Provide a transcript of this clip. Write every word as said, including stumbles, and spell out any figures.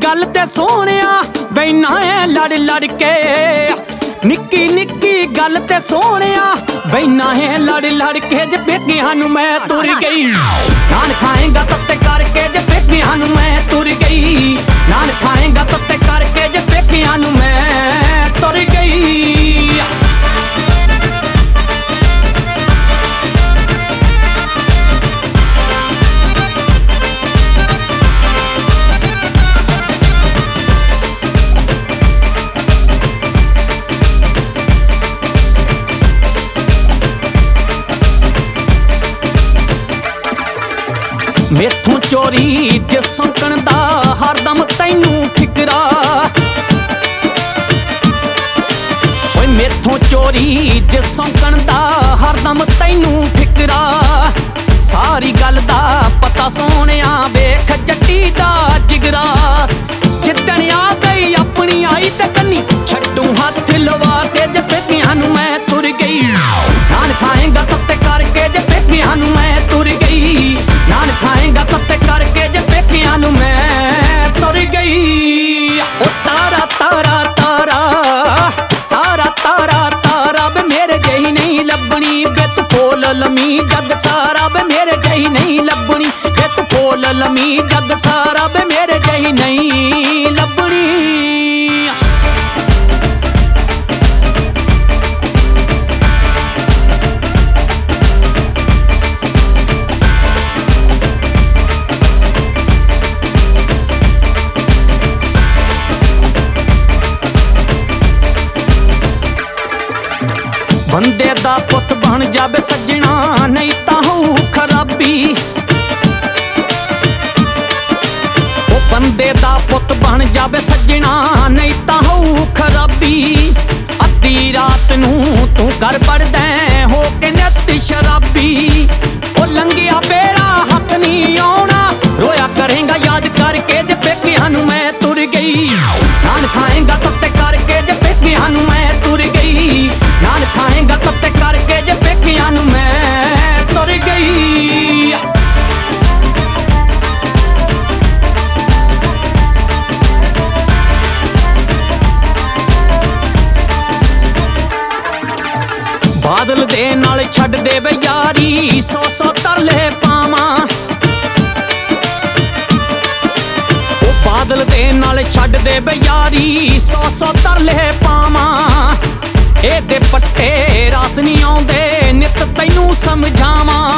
गल ते सोहणिया बैना है लड़ लड़ के, निक्की निक्की गल ते सोहणिया बैना है लड़ लड़ के। जे पेकियां नूं मैं तुर गई नान खाएगा तत्ते करके, जे पेकियां नूं मैं तुर गई नान खाएगा तत्ते करके, जे पेकियां नूं मैं तुर गई। मेथों चोरी जिस सौंकण दा हरदम तैनू फिकरा, ओए मेथों चोरी जिस सौंकण दा हरदम तैनू फिकरा। सारी गल दा पता सोहणिया वेख जट्टी दा जिगरा, जिद्दण आ गई अपनी आई ते कन्नी छड्डू हथ लवा के, जे पेकियां नूं मैं तुर गई नान खाएगा तत्ते करके, जे पेकियां नूं मैं तुर गई नान खाएगा तत्ते करके, जे पेकियां नूं मैं तुर गई। ओ तारा तारा तारा तारा तारा तारा बे मेरे जही नहीं लभनी, बित पोल लमी जग सारा बे मेरे जही नहीं लभनी, बित पोल लमी जग सारा बे मेरे जही नहीं लभनी। बंदे दा पुत बन जावे सजना नहीं तां होऊ खराबी, ओ बंदे दा पुत बन जावे सजना नहीं तां होऊ खराबी। अद्धी रात नूं तू कर बड़दा हो के नित शराबी, ओ लंघिया बेड़ा हथ नहीं आउणा रोया करेगा याद करके, जे पेकियां नूं मैं तुर गई नान खाएगा तत्ते करके, जे पेकियां नूं मैं तुर गई नान खाएगा तत्ते करके, जे पेकियां नूं मैं तुर गई। बादल दे नाल छड्ड दे वे यारी सौ सौ तरले पावां, ओ बादल दे नाल छड्ड दे वे यारी सौ सौ तरले पावां। एदे पट्टे रास नहीं आउंदे नित तैनू समझावां,